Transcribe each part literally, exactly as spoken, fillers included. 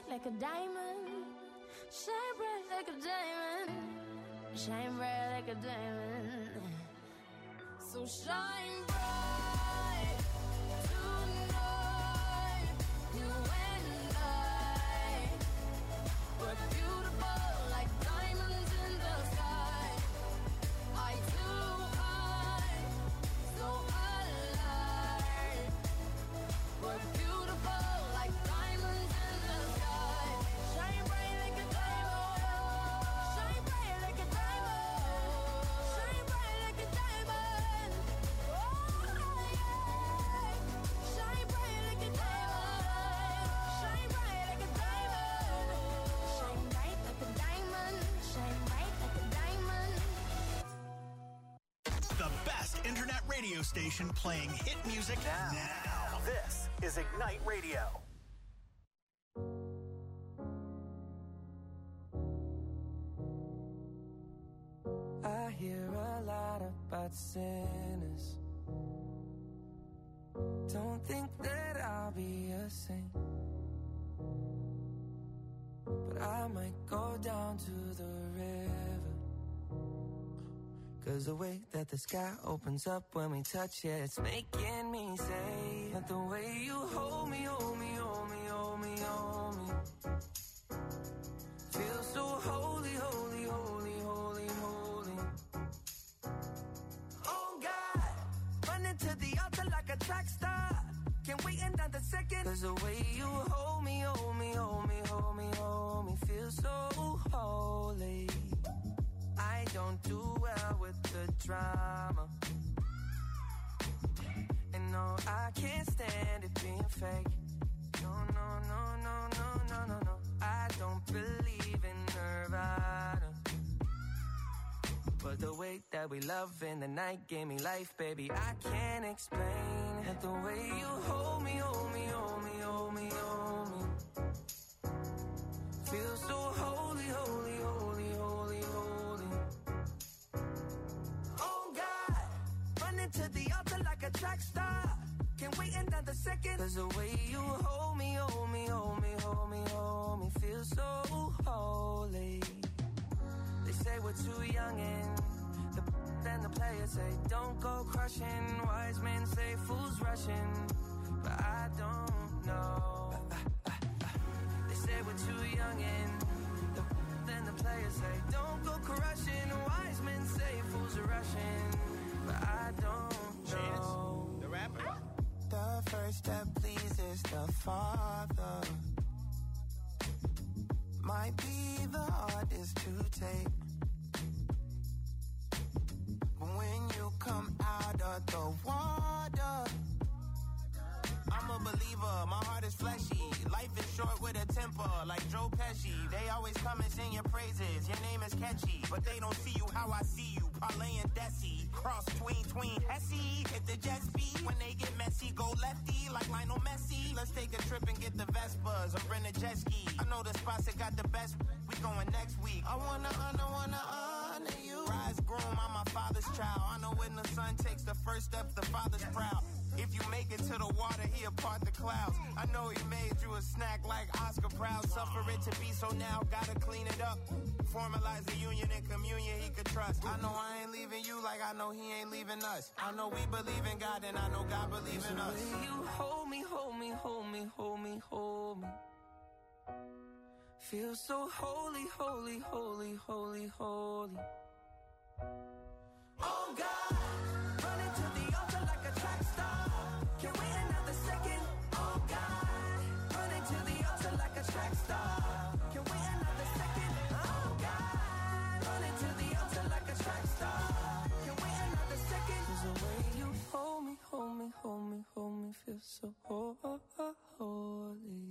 like a diamond. Shine bright like a diamond. Shine bright like a diamond. So shine bright tonight. You and I, we're beautiful like diamonds in the sky. Eye to eye, so alive. We're beautiful like diamonds in the sky. Shine bright like a diamond. Shine bright like a diamond. Shine bright like a diamond. Oh yeah. Shine bright like a diamond. Shine bright like a diamond. Shine bright like a diamond. Shine bright like a diamond. The best internet radio station playing hit music now. now. This is Ignite Radio. I hear a lot about sinners. Don't think that I'll be a saint, but I might go down to the river. Cause the way that the sky opens up when we touch it, it's making me say that the way you hold me, hold me, hold me, hold me, hold me, feel so holy, holy, holy, holy, holy. Oh God, running to the altar like a track star. Can't wait another second. Cause the way you hold me, hold me, hold me, hold me, hold me, feel so holy. I don't do well with the drama, and no, I can't stand it being fake. No, no, no, no, no, no, no, no. I don't believe in Nirvana, but the way that we love in the night gave me life, baby. I can't explain that the way you hold me, hold me, hold me, hold me, hold me, feel so holy, holy, holy, holy, holy. Oh God, running to the altar like a track star. Can't wait another second. Cause the way you hold me, hold me, hold me, hold me, hold me, feel so holy. They say we're too young and the then the players say don't go crushing. Wise men say fools rushing, but I don't know. They say we're too young and the then the players say don't go crushing. Wise men say fools are rushing, but I don't know. The rapper. The first that pleases the Father might be the hardest to take, but when you come out of the water, I'm a believer, my heart is fleshy. Life is short with a temper, like Joe Pesci. They always come and sing your praises, your name is catchy, but they don't see you how I see you. Parlay and Desi, cross tween, tween, Hesse. Hit the jet speed, when they get messy, go lefty, like Lionel Messi. Let's take a trip and get the Vespas, or rent a jet ski. I know the spots that got the best, we going next week. I wanna honor, wanna honor you. Rise groom, I'm my father's child. I know when the son takes the first step, the father's proud. If you make it to the water, he'll part the clouds. I know he made you a snack like Oscar Proud. Suffer it to be, so now gotta clean it up. Formalize the union and communion he could trust. I know I ain't leaving you like I know he ain't leaving us. I know we believe in God and I know God believes in us. You hold me, hold me, hold me, hold me, hold me. Feel so holy, holy, holy, holy, holy. Oh God, running to the altar like a track star. Can't wait another second. Oh God, running to the altar like a track star. Can't wait another second. Oh God, running to the altar like a track star. Can't wait another second. 'Cause the way you hold me, hold me, hold me, hold me, feel so holy.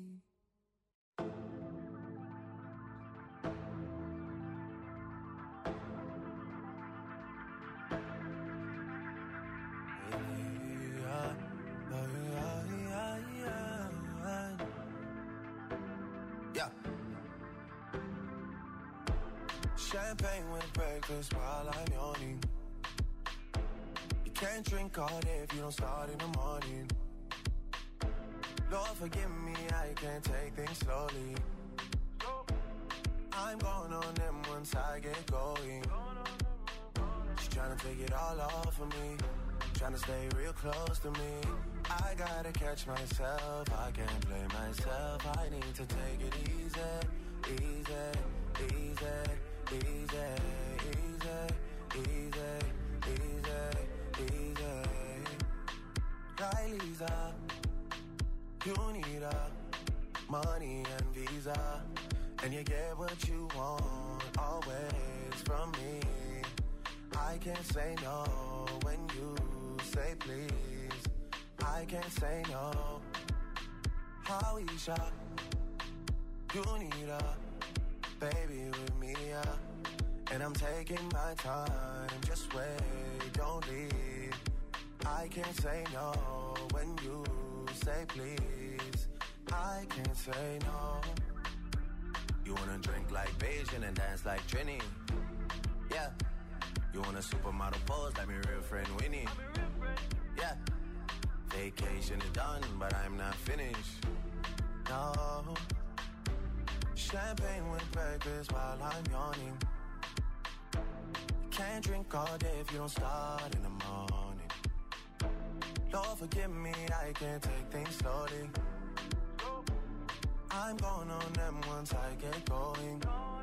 Yeah. Champagne with breakfast while I'm yawning. You can't drink all day if you don't start in the morning. Lord forgive me, I can't take things slowly. I'm going on them once I get going. She's trying to take it all off of me, trying to stay real close to me. I gotta catch myself, I can't play myself. I need to take it easy, easy, easy, easy, easy, easy, easy, easy. Right, Lisa, you need a money and visa, and you get what you want always from me. I can't say no when you say please. I can't say no. Howeisha, you need a baby with me, yeah. And I'm taking my time, just wait, don't leave. I can't say no when you say please. I can't say no. You wanna drink like Beijing and dance like Trini? Yeah. You want a supermodel pose like my real friend Winnie? Yeah. Vacation is done, but I'm not finished. No. Champagne with breakfast while I'm yawning. You can't drink all day if you don't start in the morning. Lord forgive me, I can't take things slowly. I'm going on them once I get going.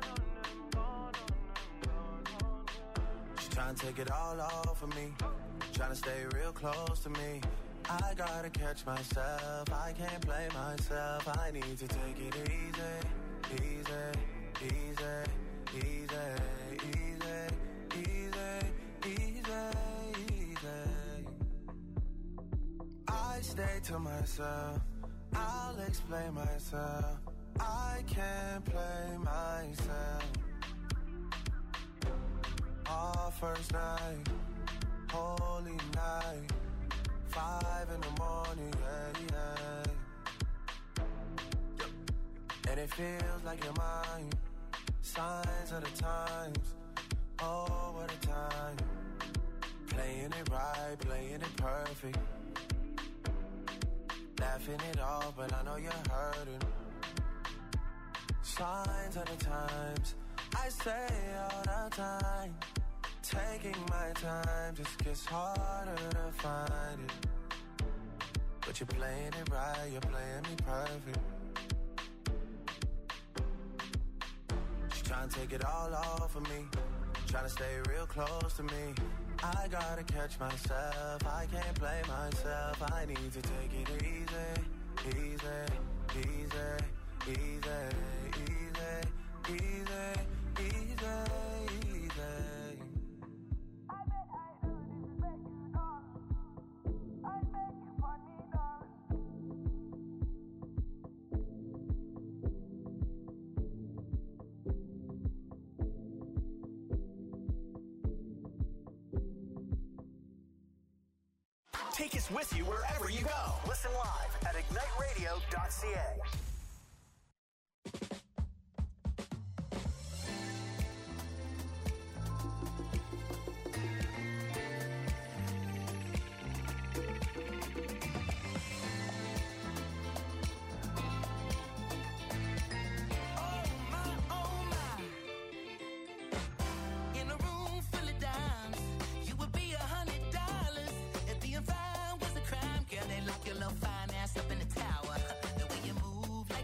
She's trying to take it all off of me, trying to stay real close to me. I gotta catch myself, I can't play myself. I need to take it easy, easy, easy, easy, easy, easy, easy, easy. I stay to myself, I'll explain myself. I can't play myself. Our first night, holy night, five in the morning, yeah, yeah. And it feels like you're mine. Signs of the times, oh, what a time. Playing it right, playing it perfect. Laughing it off, but I know you're hurting. Signs of the times, I say all the time. Taking my time just gets harder to find it. But you're playing it right, you're playing me perfect. She's trying to take it all off of me, trying to stay real close to me. I gotta catch myself, I can't play myself. I need to take it easy, easy, easy, easy, easy, easy, easy, easy. Take us with you wherever you go. Listen live at ignite radio dot c a. Your little fine ass up in the tower. The way you move,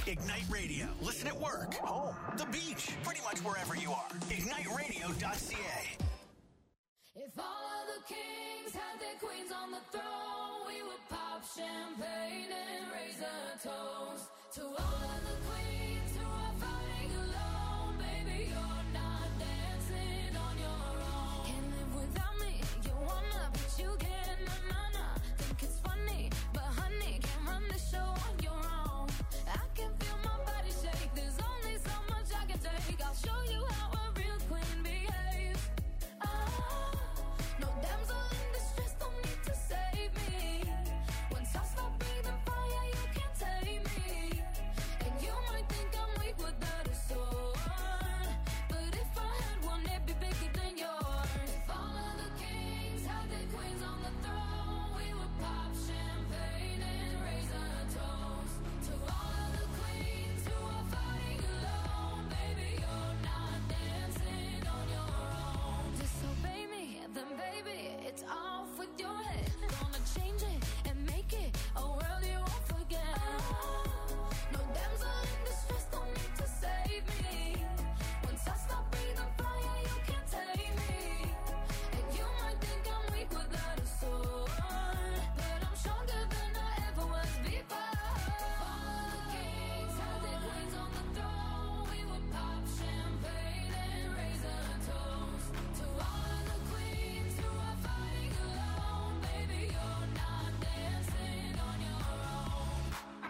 Ignite Radio. Listen at work, home, the beach, pretty much wherever you are. ignite radio dot c a. If all of the kings had their queens on the throne, we would pop champagne and raise a toast to all of the queens who are fighting alone. Baby, you're not dancing on your own. Can't live without me, you wanna, but you can't. Na na na, think it's funny, but honey, can't run the show on your own. I can feel my body shake. There's only so much I can take. I'll show you how a real queen behaves. Ah, no damsel in distress, don't need to save me. Once I stop breathing fire, you can't tame me. And you might think I'm weak without a sword, but if I had one, it'd be bigger than yours. If all of the kings had their queens on the throne, we would pop champagne and raise a toast to all of the queens who are fighting alone. Baby, you're not dancing on your own. Disobey me, then baby, it's off with your head. Gonna change it and make it a world you won't forget. No damsel in distress, don't need to save me. Once I stop breathing fire, you can't tame me. And you might think I'm weak without a sword, but I'm stronger than I ever was before. All of the kings had their queens on the throne, we would pop champagne and raise a toast to all of the queens who are fighting alone. Baby, you're not dancing on your own.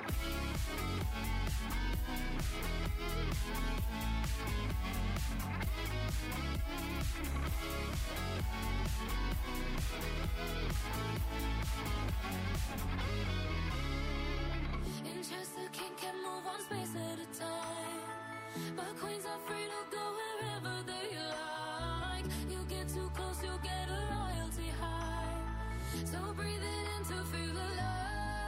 In chess, the king can move one space at a time, but queens are free to go wherever they like. You get too close, you'll get a royalty high. So breathe it in to feel alive.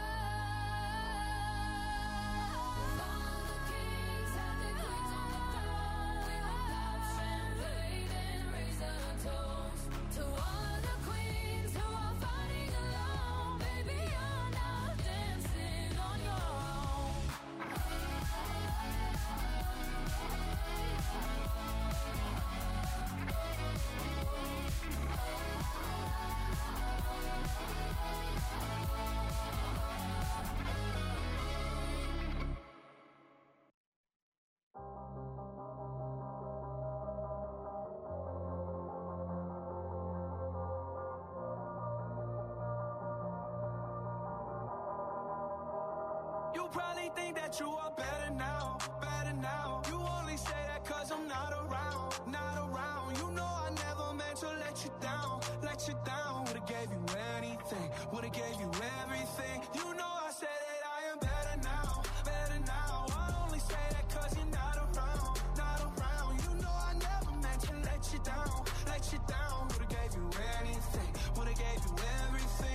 All of the kings had their queens on the throne, we would pop champagne and raise a toast to all of the queens who are fighting alone. Baby, you're not dancing on your own. You probably think that you are better now, better now. You only say that cause I'm not around, not around. You know I never meant to let you down, let you down. Would've gave you anything, would've gave you everything. You know I said that I am better now, better now. I only say that cause you're not around, not around. You know I never meant to let you down, let you down. Would've gave you anything, would've gave you everything.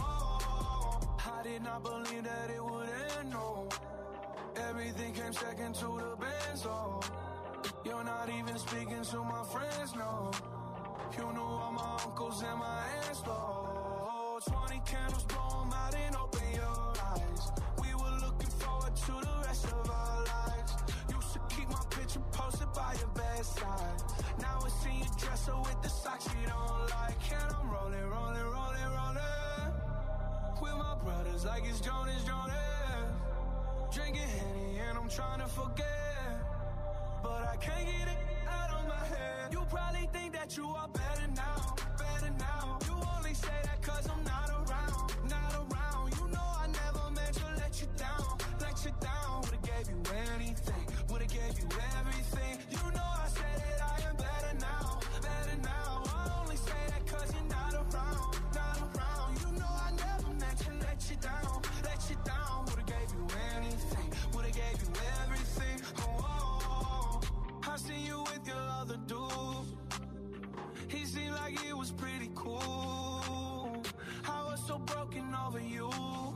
Oh, I did not believe that it would end, no. Everything came second to the benzo. You're not even speaking to my friends, no. You knew all my uncles and my aunts, though. Twenty candles, blow 'em out and open your eyes. We were looking forward to the rest of our lives. Used to keep my picture posted by your bedside. Now it's in your dresser with the socks you don't like. And I'm rolling, rolling, rolling, rolling with my brothers like it's Jonas, Jonas. Drinking Henny and I'm trying to forget, but I can't get it out of my head. You probably think that you are better now, better now. You only say that cause I'm not around, not around. You know I never meant to let you down, let you down. Would've gave you anything, would've gave you everything. You know I said that I am better now, better now. I only say that cause you're not around, not around. You know I never meant to let you down, let you down. Would've gave you anything, would've gave you everything. Oh, oh, oh. I seen you with your other dude. He seemed like it was pretty cool. I was so broken over you.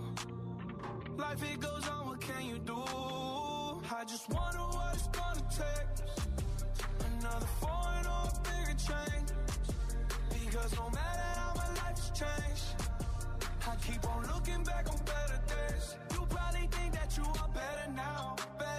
Life it goes on, what can you do? I just wonder what it's gonna take. Another foreign or a bigger change. Because no matter how my life has changed, I keep on looking back on better days. You probably think that you are better now, better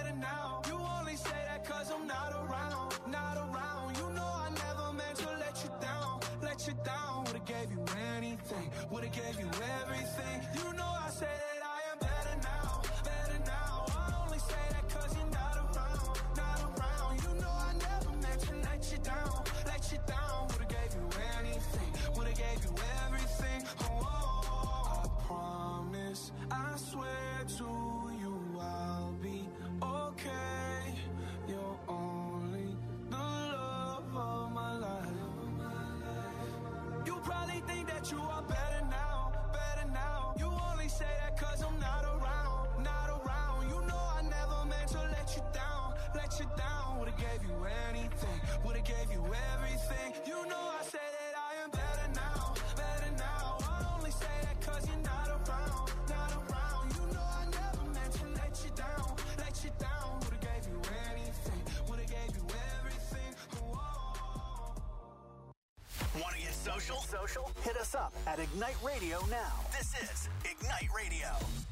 gave you everything. You know I say that I am better now, better now. I only say that cause you're not around, not around. You know I never meant to let you down, let you down. Would've gave you anything, would've gave you everything. Oh, I promise, I swear to you I'll be okay. You're only the love of my life. You probably think that you are better now, better now. You only say that cause I'm not around, not around. You know I never meant to let you down, let you down. Would've gave you anything, would've gave you everything. You know I say that I am better now, better now. I only say that cause you're not around, not around. You know I never meant to let you down, let you down. Would've gave you anything, would've gave you everything. Whoa. Want to get social? Social? Hit us up at Ignite Radio now. This is Ignite Radio.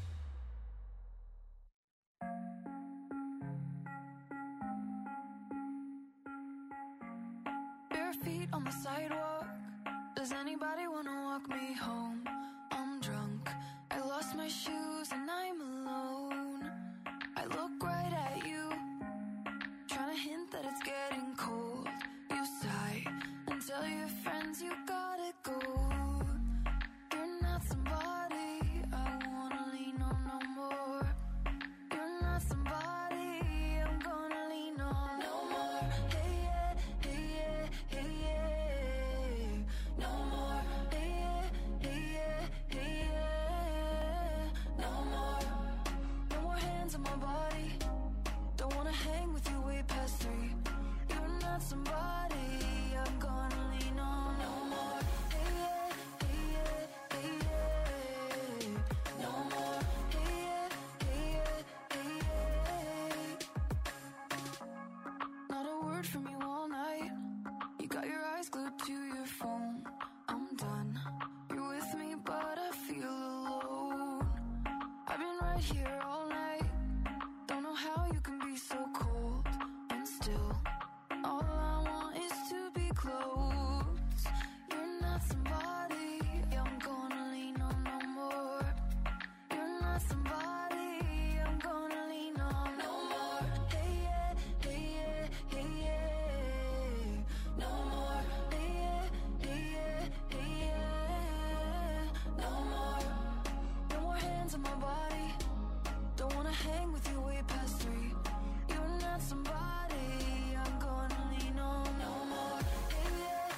Bare feet on the sidewalk. Does anybody wanna walk me home? I'm drunk. I lost my shoes and I'm alone. I look right at you, trying to hint that it's getting cold. You sigh and tell your friends you gotta go. You're not somebody I wanna lean on no more. You're not somebody I'm gonna lean on no more. Hey yeah, hey yeah, hey yeah. No more. Hey yeah, hey yeah, hey yeah. No more. No more hands on my body. Don't wanna hang with you way past three. You're not somebody I'm gonna lean on no more. Hey yeah, hey yeah, hey yeah. No more. Hey yeah, hey yeah, hey yeah. Not a word from you all night. You got your eyes glued to your phone. I'm done. You're with me, but I feel alone. I've been right here all night. Don't know how you can be so cold and still. All I want is to be close. You're not somebody I'm gonna lean on no more. You're not somebody I'm gonna lean on no more. Hey yeah, hey yeah, hey yeah. No more. Hey yeah, hey yeah, hey yeah. No more. No more hands on my body. Don't wanna hang with you way past three. You're not somebody I'm gonna lean on no more. Hey yeah,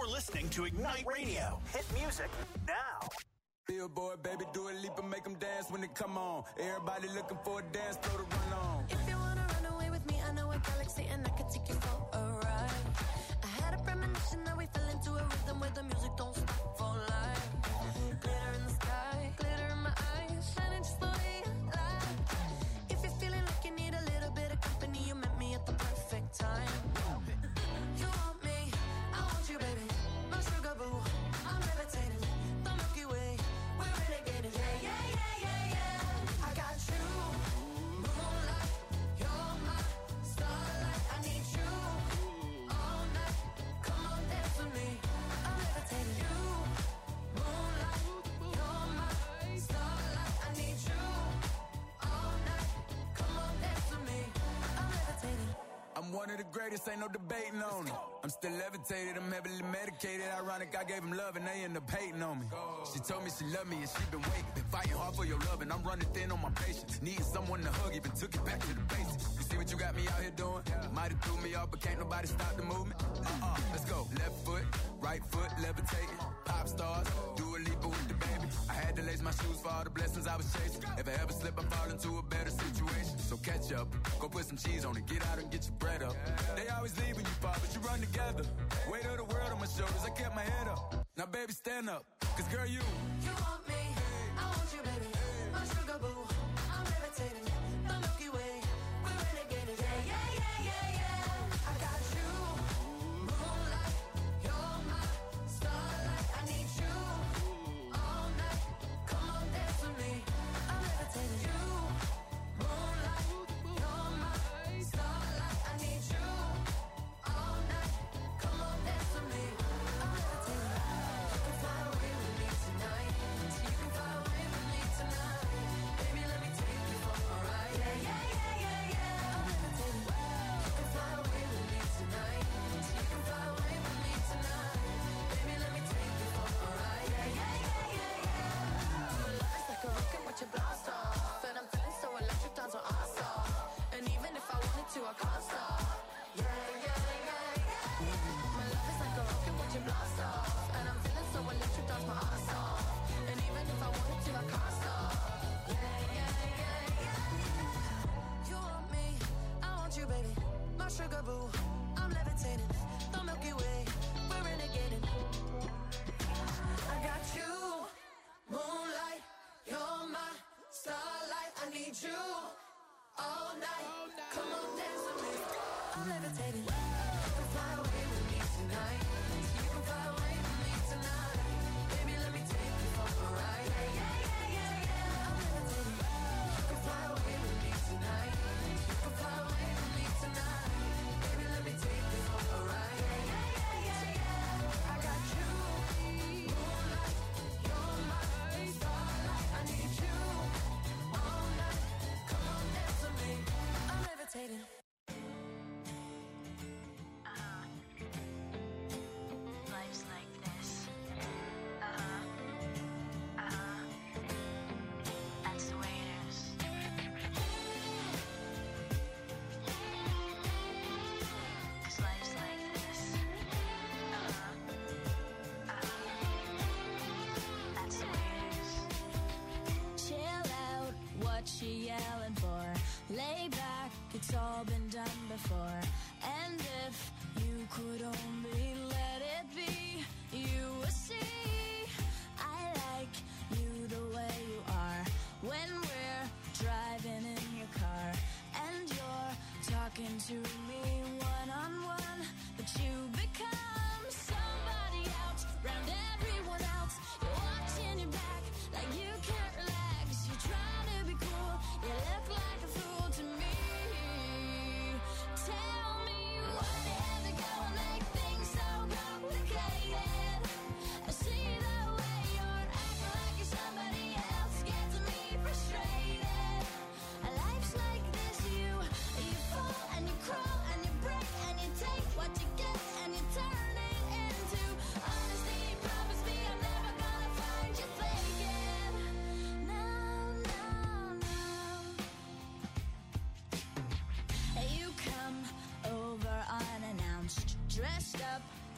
You're listening to Ignite Radio. Hit music now. Billboard, baby, do a leap and make them dance when they come on. Everybody looking for a dance floor to run on. If you wanna run away with me, I know a galaxy and I could take you for a ride. I had a premonition that we fell into a rhythm where the music don't stop for life. Glitter in the sky, glitter in my eyes, shining just the way I like. If you're feeling like you need a little bit of company, you met me at the perfect time. You want me, I want you, baby. My sugar boo, I'm levitating. The Milky Way, we're renegading. Yeah, yeah, yeah, yeah, yeah. I got you, moonlight. You're my starlight. I need you all night. Come on, dance with me. I'm levitating. You, moonlight. You're my starlight. I need you all night. Come on, dance with me. I'm levitating. I'm one of the greatest, ain't no debating on it. I'm still levitated, I'm heavily medicated. Ironic, I gave him love and they end up hating on me. She told me she loved me and she been waiting. Been fighting hard for your love and I'm running thin on my patience. Needing someone to hug, even took it back to the basics. You see what you got me out here doing? Might have threw me off, but can't nobody stop the movement. Uh-uh, let's go. Left foot, right foot, levitating. Pop stars, do a leap with the baby. I had to lace my shoes for all the blessings I was chasing. If I ever slip, I fall into a better situation. So catch up, go put some cheese on it, get out and get your bread up. They always leave when you fall, but you run together. Weight of the world on my shoulders, I kept my head up. Now baby, stand up, cause girl, you You want me, I want you, baby. My sugar boo, I'm levitating. The Milky Way, we're renegading. Yeah, yeah, yeah, yeah, yeah. I got you, moonlight. You're my starlight. I need you all night. Come on, dance with me. I'm levitating. You, moonlight. You're my starlight. I need you all night. Come on, dance with me. I'm levitating. You can fly away with me tonight. So you can fly away with me tonight. Baby, let me take you for a ride. Yeah, yeah, yeah, yeah, yeah. I'm levitating. You can fly away with me tonight. So you can fly away with me tonight. Baby, let me take you for a ride. Yeah, yeah, yeah, yeah, yeah. Your love is like a rocket, watch it blast off. And I'm feeling so electric, dance on our stop. And even if I wanted to, I can't stop. Yeah, yeah, yeah, yeah. My love is like a rocket, watch it blast off. And I'm feeling so electric, dance my ass off. And even if I wanted to, I can't stop. Yeah, yeah, yeah, yeah. You want me, I want you, baby. My sugar boo, I'm levitating. The Milky Way, we're renegading. I got you, moonlight. You're my starlight. I need you all night. Come on, dance with me. I'm levitating. You can fly away with me tonight. You can fly away with me tonight. Baby, let me take you for a ride. Yeah, yeah, yeah, yeah, yeah. I'm levitating. You can fly away with me tonight. You can fly away with me tonight. Baby, let me take you for a ride. Yeah, yeah, yeah, yeah, yeah. I got you, moonlight. You're my starlight. I need you all night. Come on, dance with me. I'm levitating. Life's like this. Uh-huh. Uh-huh. That's the way it is. 'Cause life's like this. Uh-huh. Uh-huh. That's the way it is. Chill out, what you yelling for? Lay back, it's all been done before. And if you could only let it be, you would see I like you the way you are. When we're driving in your car and you're talking to me one-on-one, but you become somebody else round everyone else. You're watching your back like you can't relax. You're trying to be cool, you look like a fool to me. Tell me what is it gonna make things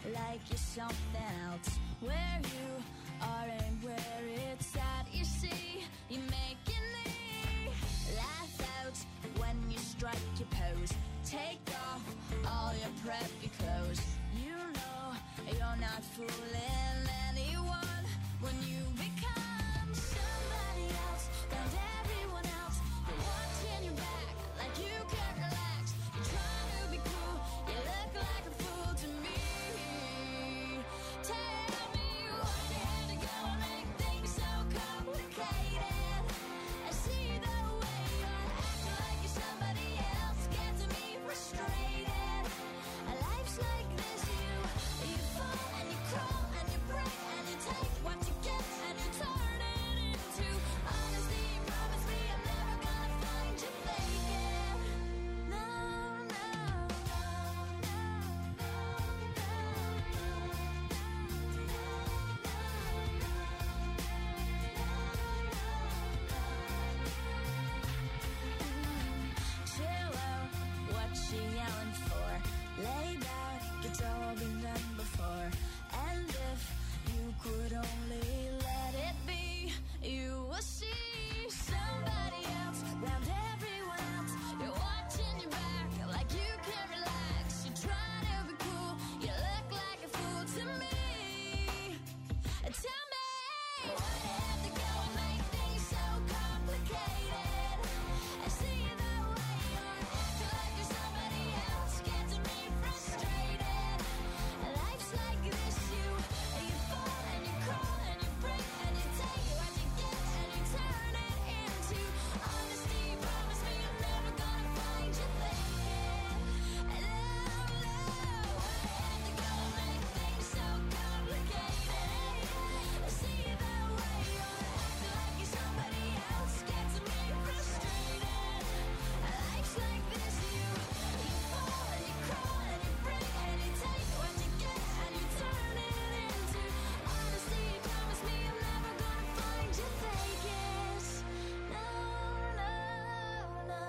like you're something else. Where you are and where it's at, you see, you're making me laugh out when you strike your pose. Take off all your preppy clothes. You know you're not fooling anyone when you become somebody else. Found everyone else. You're watching your back like you can't relax. You're trying to be cool. You look like a fool to me. Tell me why you had to go and make things so complicated. I see the way you're acting like you're somebody else. Gets me frustrated. A life's like this, you you fall and you crawl and you break and you take what you get and you turn it into honesty. Promise me I'm never gonna find you faking. No, no, no, chill out, what she yelling for? Lay back, it's all been done before. And if you could only let it be, you will see somebody else round everyone else. You're watching your back like you can't relax. You're trying to be cool, you look like a fool to me. Tell me why you have to go and make things so complicated. I see the way you're acting like you're somebody else. Gets me frustrated. Life's like this, you you fall and you crawl and you break and you take what you get and you turn it into honesty. Promise me I'm never gonna find you faking. No, no, why you have to go and make things so complicated? I see the way you're acting like you're somebody else. Gets me frustrated. Life's like this, you you fall and you crawl and you break and you take what you get and you turn it into honesty. Promise me I'm never gonna find you faking. No, no, no.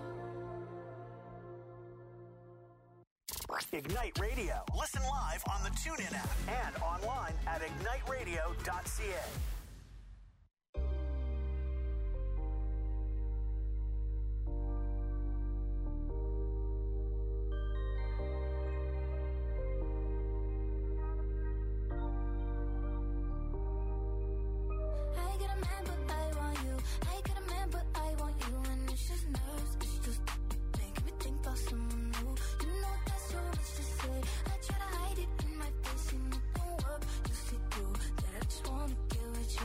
Ignite Radio. Listen live on the TuneIn app and online at ignite radio dot c a. I get a man, but I want you. I get a man, but I want you. And it's just nerves, it's just making me think about someone new. You know there's so much to say. I try to hide it in my face and it don't work. You see through that I just wanna get with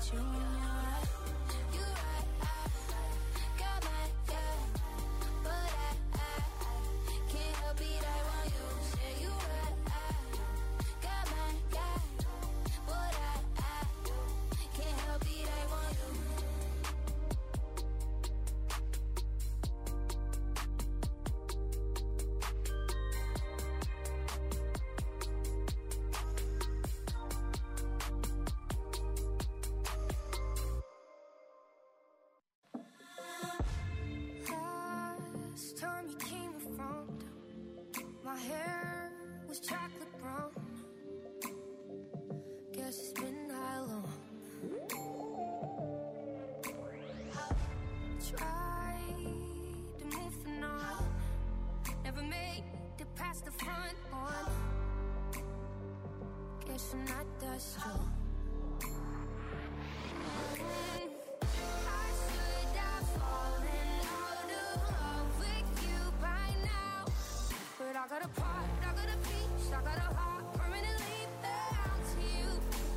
with you when you're right. You right, I got my yeah, but I, I can't help it, I want you. Say you right, I got my yeah, but I, I can't help it, I want you. Last time you came around, my hair was chocolate brown. Guess it's been that long. Tried to move the on, never made it past the front one. Guess I'm not that strong. I should have fallen out of love with you by now, but I got a part, I got a piece, I got a heart permanently bound to you.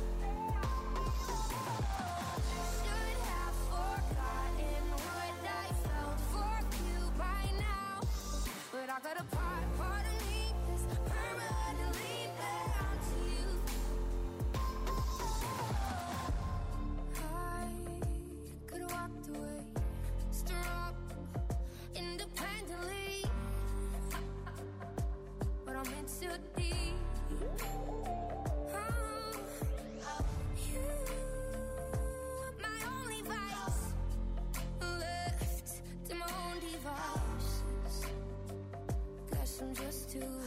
Should have forgotten what I felt for you by now, but I got a part, part of me that's permanently bound to you. I could have walked away, strong, independently, but I'm in too deep. Oh, you, my only vice, left to my own devices. Guess I'm just too weak.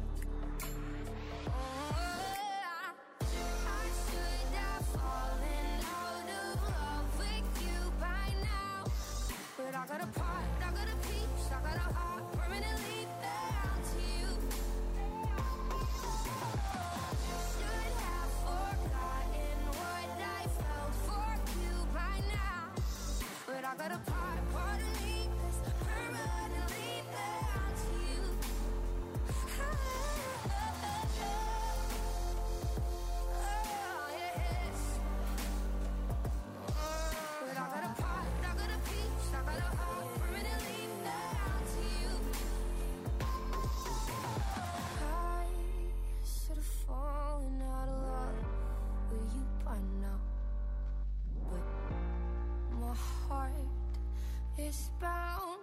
I should have fallen out of love with you by now, but I got a part, I got a piece, I got a heart permanently bound to you. Should have forgotten what I felt for you by now, but I got a part, part of me that's permanently bound to you. Oh, yes. But I got a part, I got a piece, I got a heart permanently bound to you. I should have fallen out of love with you by now, but my heart is bound,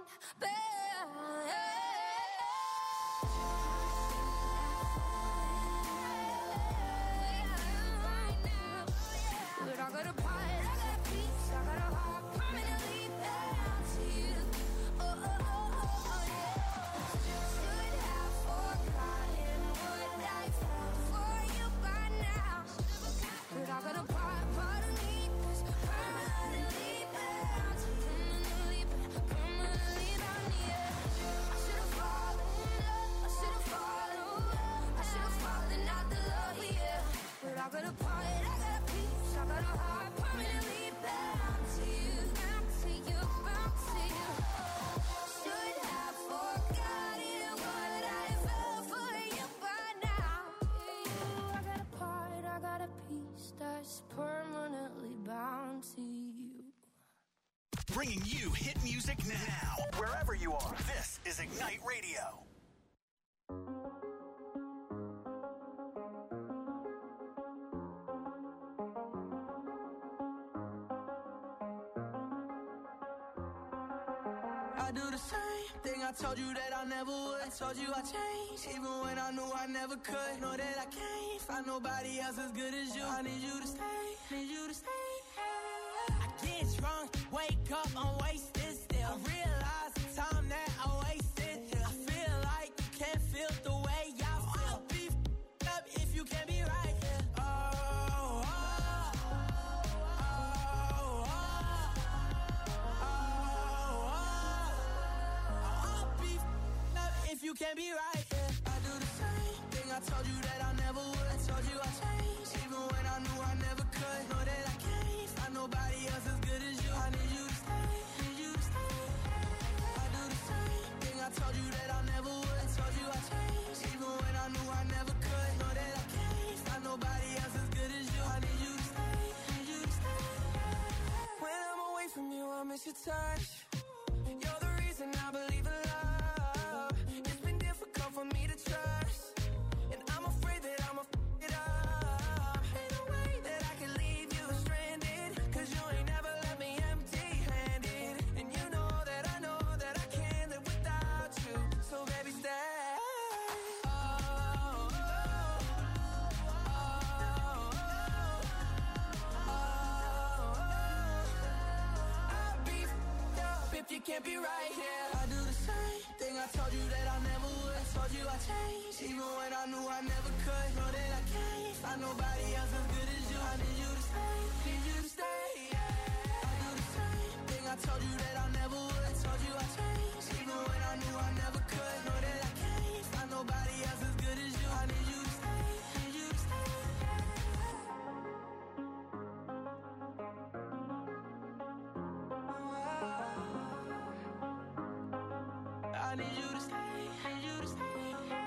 but I got a part, I got a piece, I got a heart permanently bound to you. Oh, oh, oh, oh, oh, yeah. Should have forgotten what I felt for you by now, but I got a part, part of me that's permanently bound, permanently, permanently bound, yeah. I should have fallen in love, I should have fallen, I should have fallen out the love, yeah. But I got a part, I got a piece, I got a heart permanently bound to you, bound to you, bound to you. Should have forgotten what I felt for you by now. I got a part, I got a piece that's permanently bound to you. Bringing you hit music now. Wherever you are, this is Ignite Radio. I do the same thing I told you that I never would. I told you I changed, even when I knew I never could. Know that I can't find nobody else as good as you. I need you to stay, need you to stay. I get drunk, wake up, I'm wasted still. I realize the time that I wasted here. I feel like you can't feel the way I feel. I'll be f***ed up if you can't be right here. Oh, oh, oh, oh, oh, oh. I'll be f***ed up if you can't be right here. I do the same thing I told you that I never would. I told you I changed, even when I knew I never could. Know that I can't find nobody else as good as you. I need you to stay, need you to stay. I do the same thing I told you that I never would. I told you I changed, even when I knew I never could. Know that I can't find nobody else as good as you. I need you to stay, need you to stay. touch. You're the reason I believe in love. It's been difficult for me to trust, and I'm afraid that I'ma f it up. Ain't no way that I can leave you stranded, cause you ain't never left me empty-handed. And you know that I know that I can't live without you. So baby, stay. If you can't be right here, I do the same thing. I told you that I never would. I told you I changed, even when I knew I never could. Know that I can't find nobody else as good as you. I need you to stay, need you to stay. Yeah. I do the same thing. I told you that I never would. I told you I changed, even when I knew I never could. Know that I can't find nobody else as good as you. I need you to stay, need you to stay. I need you to stay, need you to stay.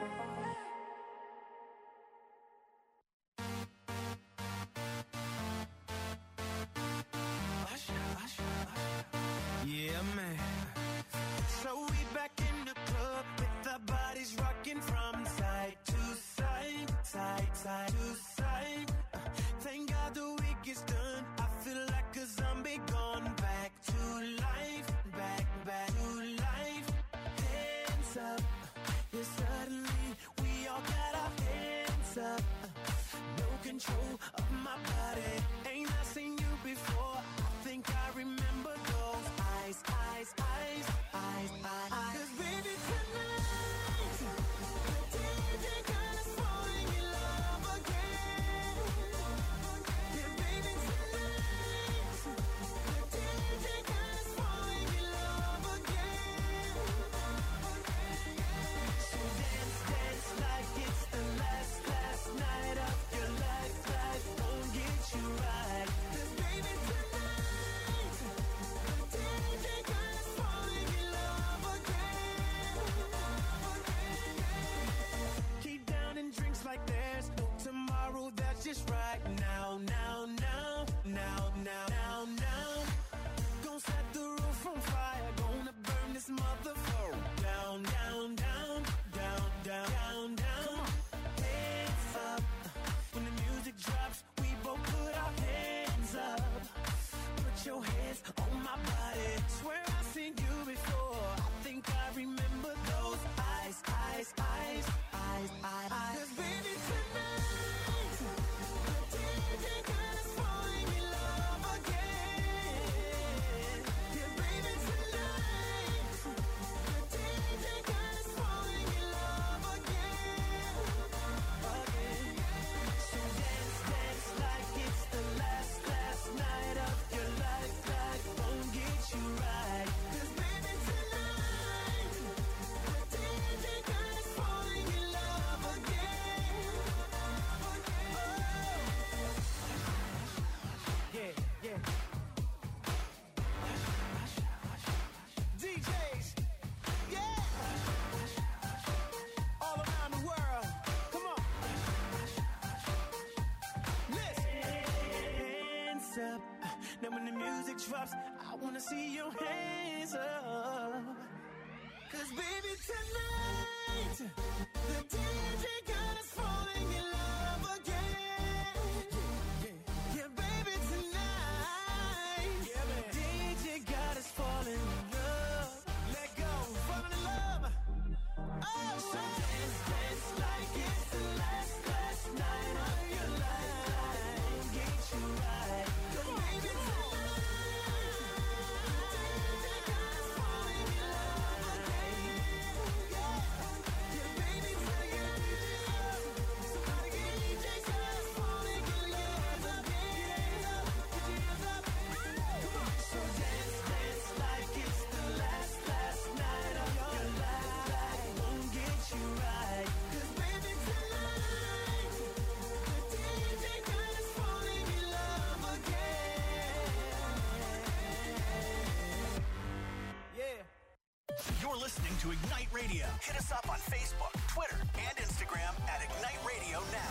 Yeah, man. So we back in the club with our bodies rocking from side to side, side, side to side. Uh, thank God the week is done. I feel like a zombie gone back to life, back, back to life. Hands up, yeah, suddenly we all got our hands up. Uh, no control of my body. Ain't I seen you before? I think I remember those eyes, eyes, eyes, eyes, eyes. Cause baby tonight, the D J got us falling in love again. Yeah, baby tonight, the D J got us falling in love again. So dance, dance like it's the last, last night of your life. Life won't get you right. Cause baby tonight, the D J got us falling in love again. Keep downing drinks like there's no tomorrow. That's just right now, now, now, now, now, now, now. Gonna set the roof on fire. Gonna burn this motherfucker down, down, down, down, down, down, down. Hands up. When the music drops, we both put our hands up. Put your hands on my body. Swear I've seen you before. I think I remember those eyes, eyes, eyes, eyes, eyes, eyes. Cause baby tonight, the D J got us falling in love again. Yeah, baby tonight, the D J got us falling in love again. Again. So dance, dance like it's the last, last night of your life. Life won't get you right. Cause baby tonight, the D J got us falling in love again. Yeah, yeah. D Js, yeah. All around the world, come on. Listen. Hands up. Now when the music drops, I wanna see your hands up. Cause baby tonight, the D J got us falling in love again. Yeah, yeah, baby tonight, yeah, man. D J got us falling in love. Let go, falling in love. Oh, so dance, dance like it's the last, last night of your life. Get you right. Cause baby tonight, the D J got us falling in love again. Yeah, yeah, baby tonight, somebody get D J got us falling in love again. Get your hands up, get your hands up. Come on. So dance, dance like it's the last, last night of your life. Life won't get you right. Cause baby tonight, the D J got us falling in love again. Yeah. You're listening to Ignite Radio. Hit us up on Facebook, Twitter, and Instagram at Ignite Radio Now.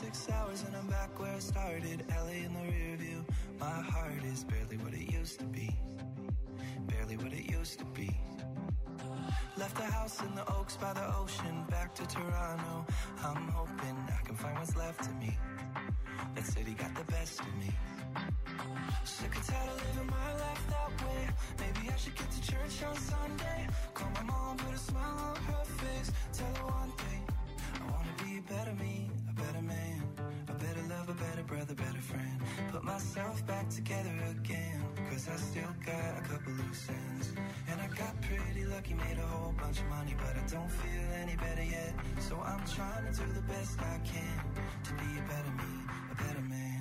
thirty-six hours and I'm back where I started. L A in the rear view. My heart is barely what it used to be. Barely what it used to be. Left the house in the Oaks by the ocean. Back to Toronto. I'm hoping I can find what's left of me. That city got the best of me. Sick and tired of living my life that way. Maybe I should get to church on Sunday. Call my mom, put a smile on her face. Tell her one thing. I wanna be a better me, a better man, a better love, a better brother, better friend. Put myself back together again, cause I still got a couple loose ends. And I got pretty lucky, made a whole bunch of money, but I don't feel any better yet. So I'm trying to do the best I can to be a better me, a better man.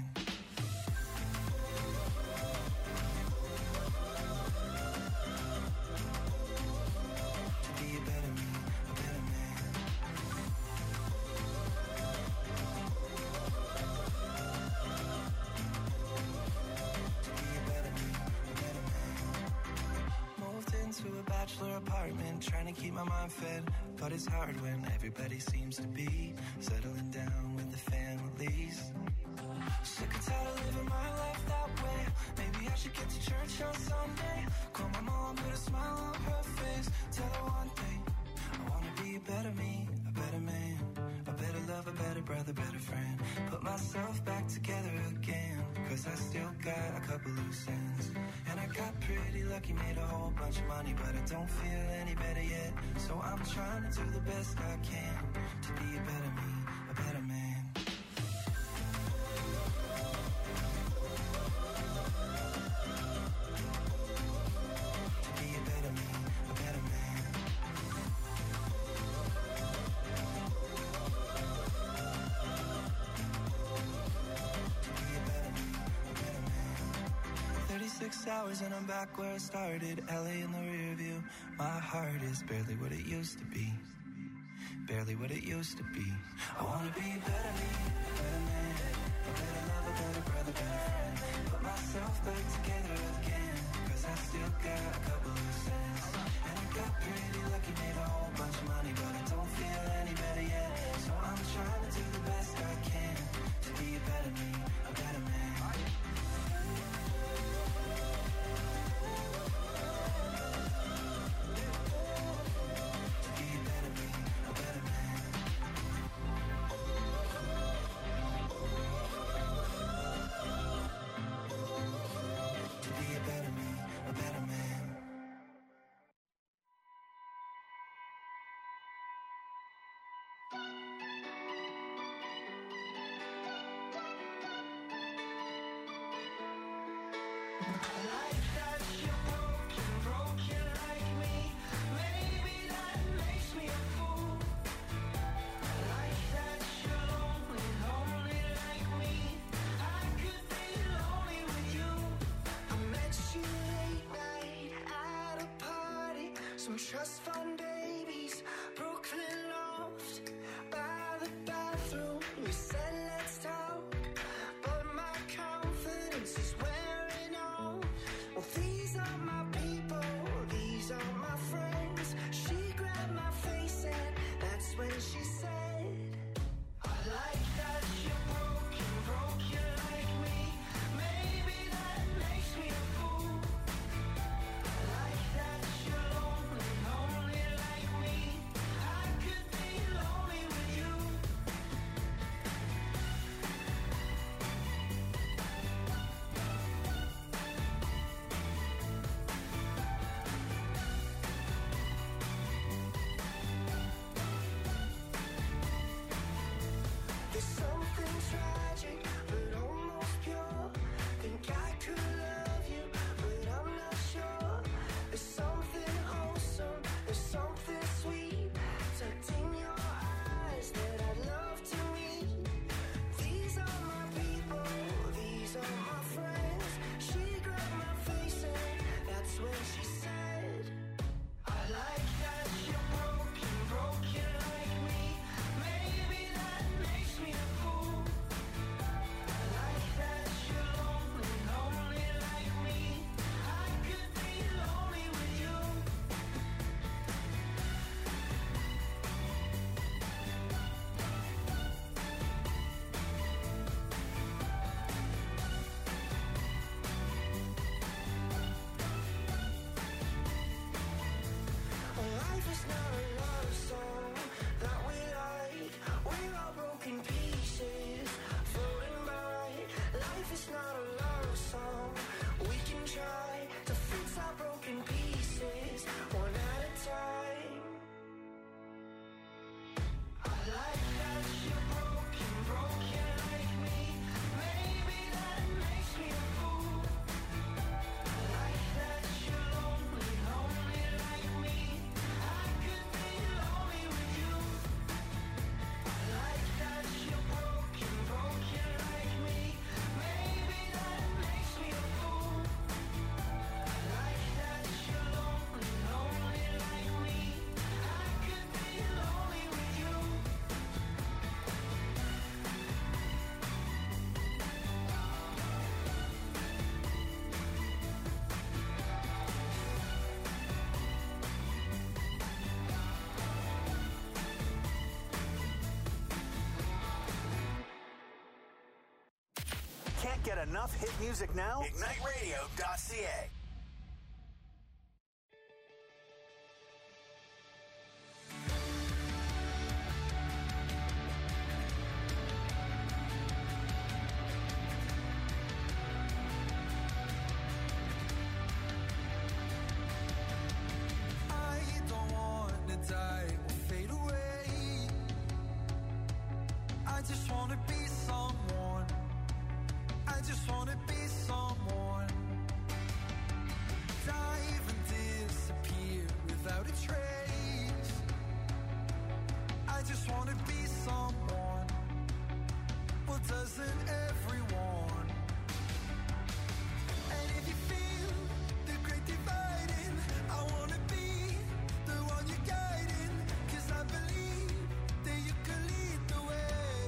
To a bachelor apartment, trying to keep my mind fed, but it's hard when everybody seems to be settling down with the families. Sick and tired of living my life that way. Maybe I should get to church on Sunday. Call my mom, put a smile on her face. Tell her one thing. I wanna be a better me, a better man, a better love, a better brother, better friend. Put myself back together again, cause I still got a couple loose ends. And I got pretty lucky, made a whole bunch of money, but I don't feel any better yet. So I'm trying to do the best I can to be a better me, a better man. Six hours and I'm back where I started. L A in the rear view. My heart is barely what it used to be. Barely what it used to be. I wanna be a better me, a better man, a better love, a better brother, better friend. Put myself back together again, cause I still got a couple loose ends. And I got pretty lucky, made a whole bunch of money, but I don't feel any better yet. So I'm trying to do the best I can to be a better me, a better man. Some trust fund babies, Brooklyn loft, by the bathroom. We said let's talk, but my confidence is wearing off. Well, these are my people, these are my friends. She grabbed my face and that's when she said, I like that you're broken, broken like me. Maybe that makes me a fool. I like that you're lonely, lonely like Can't get enough hit music now? Ignite Radio dot C A. I just wanna be someone. I just wanna be someone. Dive and disappear without a trace. I just wanna be someone. Well, doesn't everyone? And if you feel the great dividing, I wanna be the one you're guiding. 'Cause I believe that you can lead the way.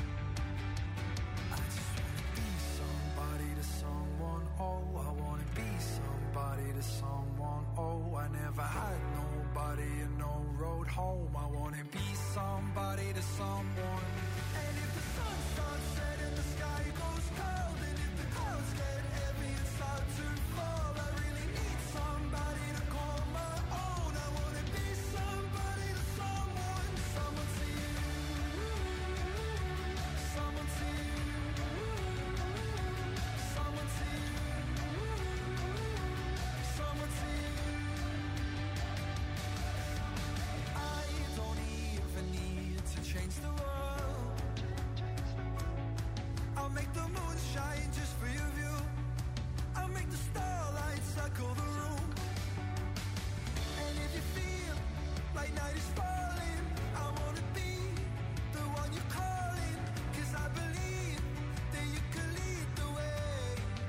I just wanna be somebody to someone. Oh, I wanna be somebody to someone. Oh, I never had nobody and no road home. I wanna be somebody to someone. And if the sun starts setting, the sky goes cold. And if the clouds get heavy and start to fall, I really need somebody to call my own. I wanna be somebody to someone. Someone to you. Someone to you. Someone to you. Someone to you. I don't even need to change the world. I'll make the moon shine just for your view. I'll make the starlight circle the room. And if you feel like night is falling, I wanna be the one you're calling. 'Cause I believe that you can lead the way.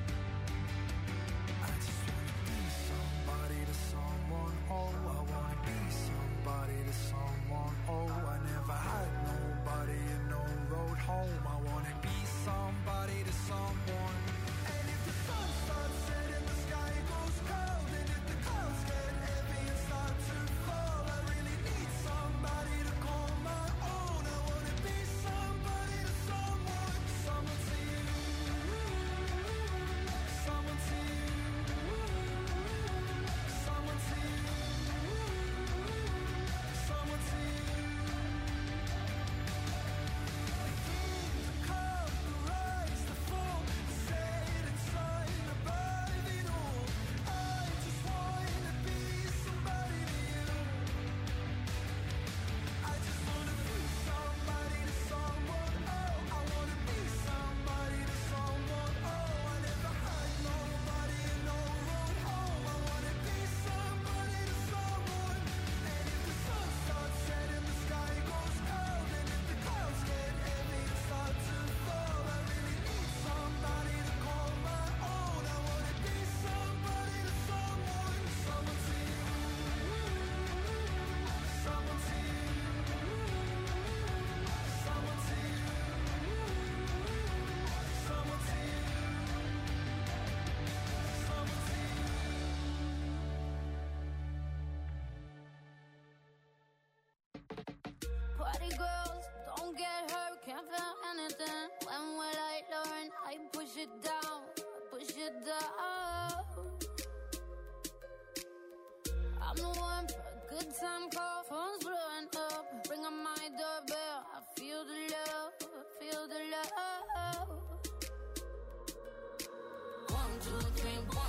I just wanna be somebody to someone. Oh, I wanna be somebody to someone. Oh, I never had nobody and no road home. I wanna be somebody to someone. And if the sun starts setting, the sky goes cold. And if the clouds get heavy and start to fall, I really need somebody to call my own. I wanna be somebody to someone. Someone to you. Someone to you. Someone to you. Someone to you. The kings, the come, the rise, the fall, the setting sun above it all. I just wanna be somebody to you. I just wanna be somebody to someone. Oh, I wanna be somebody to someone. Oh, I never had nobody and no road home. I wanna be somebody to someone. And if the sun starts setting, the sky goes cold. And if the clouds get heavy and start to fall, I really need somebody to call my own. I wanna be somebody to someone. Someone to you. Someone to you. Someone to you. Someone to you. Someone to you. Party girls, don't get hurt, can't feel anything. When will I learn? I push it down, push it down. I'm the one for a good time call, phone's blowing up. Bring on my doorbell, I feel the love, I feel the love. One, two, three,